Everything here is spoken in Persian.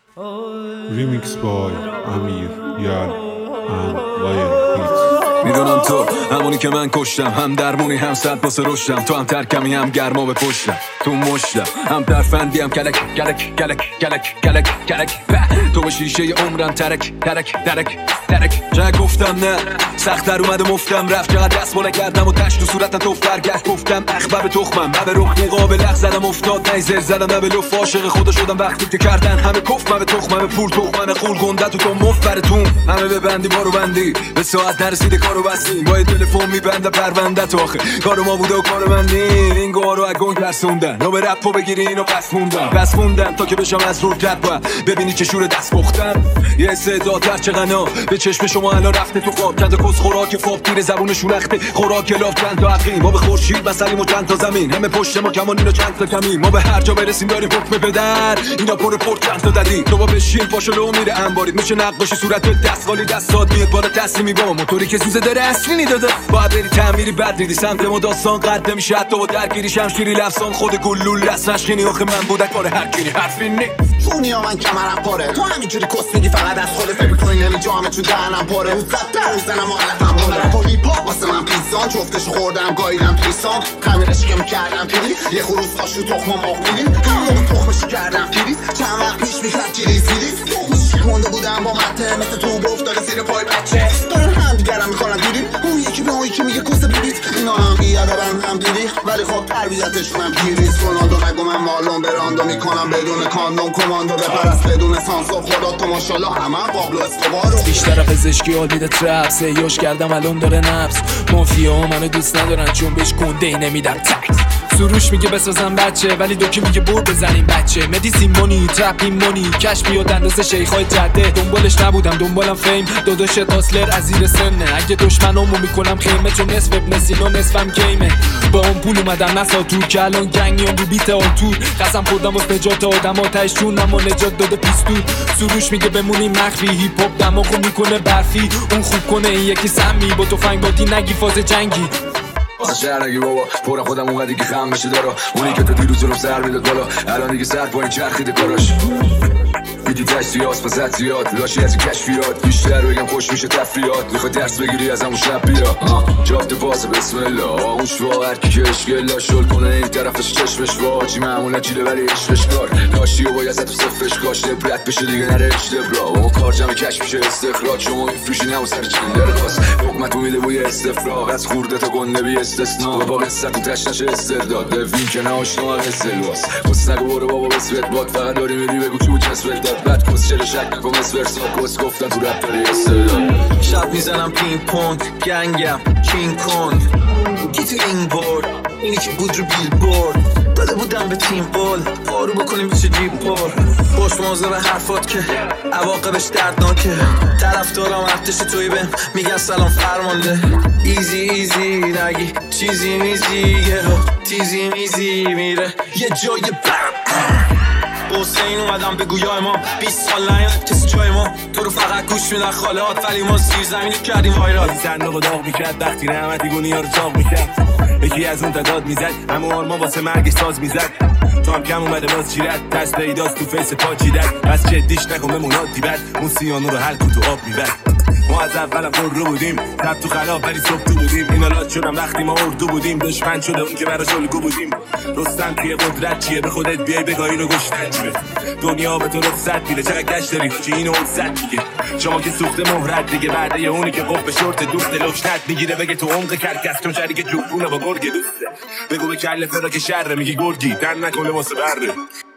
Remix by Amir Yal and Lion Beats. میدونم تو همونی که من کشتم، هم درمونی هم صد واسه رشدم. تو هم ترکمی هم گرما به پشتم، تو مشتم هم ترفندی هم کلک کلک کلک کلک کلک کلک. تو به شیشه عمرم ترک ترک ترک ترک. چه گفتم نه سخت در اومده مفتم رفت، چقدر دست بالا کردم و تشت و صورتم تو فرگشت. گفتم اخبر به تخمم به رخ مقابل اخ زدم افتاد نیزر زدم نه به لف. عاشق خدا شدم وقتی که کردن همه کف. به تخمم پول تخمم خول گنده تو مفبرتون. همه به بندی بارو بندی به ساعت نرسیده کارو بستیم. با تلفن میبنده پرونده تو آخه کارو ما بوده و کارو من نی. این گوارو از گنگ رسوندن نو به رپو بگیری اینو پس موندم تا که بشم از رول کرد. با ببینی که شور دست بختن یه استعداد هر چه غنا به چشم شما الان رفته تو خواب. کند کس خوراک فاب تیر زبونشون اخته خوراک لاف چند تا عقیم. ما به خورشید مسلیم و چند تا زمین همه پشت ما کمان اینو چند تا کمیم. ما به هر جا برسیم داریم حکم پدر اینا پر چند تا ددی. تو با بشین پاشلو میره انبارید میشه نقاشی صورت دست خالی دستات میاد بالا تصمیمی با موتوری که سوزه داره اصلی داده. باید بری تعمیری بد دیدی سمت ما داستان قد نمیشه حتی با درگیری شمشیری لفظان خود گلول رس نشخینی. آخه من بودک کار هر کی حرفی نی دنیا من کمرم پاره. تو همینجوری کس میگی فقط از خود فکر کنی نمیجامه تو دهنم پاره. او زدتر میزنم و علفم باره. رپ و هیپ هاپ واسه من پیزان جفتشو خوردم گاییدم تویسان. خمیرش که میکردم پیری یه خروس خاشو تخم ماغ میدیم. همون تخمشو کردم پیری چند وقت پیش میکرد کلیز تخمش کنده بودم با مته مثل تو افتاده زیر پای بچه. دارن هم دیگرم میکنن دیدیم اون یکی به اون یکی میگه کس بیبیت. اینا هم بیادبن هم دیدی ولی خب تربیتشون هم پیریز. رونالدو نگو من مالون براندو میکنم بدون کاندوم. کماندو بپرست بدون سانس و خدا تو ماشالله همه قابل استوارو. بیشتر پزشکی آدیده ترپ سیوش کردم الان داره نفس. مافیا منو دوست ندارن چون بهش گنده نمیدم تکس. سروش میگه بسازم بچه ولی دوکی میگه بور بزنیم بچه. مدیسین مونی ترپین مونی کش بیاد اندازه شیخای جده. دنبالش نبودم دنبالم فیم داداش تاسلر از زیر سنه. اگه دشمنامو میکنم خیمه چون نصف ابن سینا نصفم گیمه. با اون پول اومدم نساتور که الان گنگیان رو بیت آلتور. قسم خوردم واسه نجات آدم آتش چون اما نجات داده پیستور. سروش میگه بمونی مخفی هیپ هاپ دماغو میکنه برفی. اون خوب کنه این یکی سمی با تفنگ بادی نگی فاز جنگی. از شهر نگی بابا پرم خودم اونقدی که خم بشه دارا. اونی که تو دیروز رو سر میداد بالا الان دیگه سر پایین چرخیده کاراش. بیدی تشتی آسپازت زیاد لاشی از این کشفیات. بیشتر بگم خوش میشه تفریات. میخوای درس بگیری از همون شب بیا جافت پاس بسم الله. آغوش وا هرکی که اشکلا شل کنه این طرفش چشمش واجی معمولا چیله ولی عشقش کار. لاشی و باید تو صفش کاش نبرت بشه دیگه نره اشتبرا. اون کار جمع کش میشه استخراج. شما این فروشی نمو سر چند داره خواست حکمتو میده بوی استفراغ. از خورده تا گنده بی استثنا با قصت و تش نشه استرداد. لفین که ناشنا قصلواس بس نگو برو بابا بسویت باد. فقط داری میری بگو چو چسبت داد. بعد کس چله شک نکن اسورسا کس گفتن تو رپ داری استرداد. شب میزنم پینگ پونگ گنگم کینگ کونگ. کی تو این بورد اینی که بود رو بیل بورد. داده بودم به تیم بال پارو بکنیم بشه جیب بار. باش موضوع به حرفات که عواقبش دردناکه. طرف دارم ارتش توی بهم میگن سلام فرمانده. ایزی ایزی نگی چیزی میزی تیزی میزی میره یه جای حسین اومدم به گویای ما 20 سال نیاد کسی جای ما. تو رو فقط گوش میدن خالهات ولی ما زیر زمینی کردیم وایرال. صندوق و داغ میکرد وقتی رحمتی گونی ها رو چاق میکرد. یکی از اون تداد میزد همه آرمان واسه مرگش ساز میزد. تو هم کم اومده باز چیرد تست ایداز تو فیس پا چیدد. بس جدیش نکن بمون عادی بد اون سیانو رو حل کن تو آب میبرد. ما از اولم پر رو بودیم تب تو خلاف ولی صبح تو بودیم. اینا لات شدم وقتی ما اردو بودیم. دشمن شده اون که براش الگو بودیم. رستم توی قدرت چیه به خودت بیای بگاهی رو گشتن چیه. دنیا به تو رخصت میده چقدر گشت داری چی اینو عزت میگه. شما که سوخته مهرت دیگه بعد یه اونی که قفل شورت دوخت لشنت میگیره بگه تو عمق کرکس چون شریک جوونه با گرگ دوسته. بگو به کله فرا که شره میگی گرگی دن نکنه واسه بره.